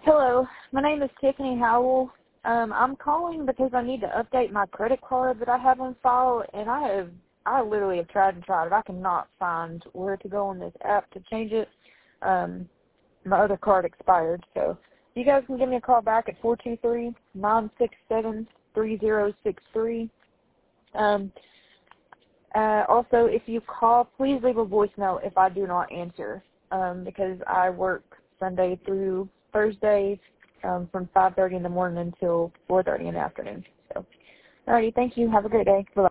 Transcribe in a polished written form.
Hello, my name is Tiffany Howell. I'm calling because I need to update my credit card that I have on file, and I literally have tried and tried it. I cannot find where to go on this app to change it. My other card expired, so you guys can give me a call back at 423-967-3063. Also, if you call, please leave a voicemail if I do not answer, because I work Sunday through Thursday from 5:30 in the morning until 4:30 in the afternoon. So, alrighty, thank you. Have a great day. Bye.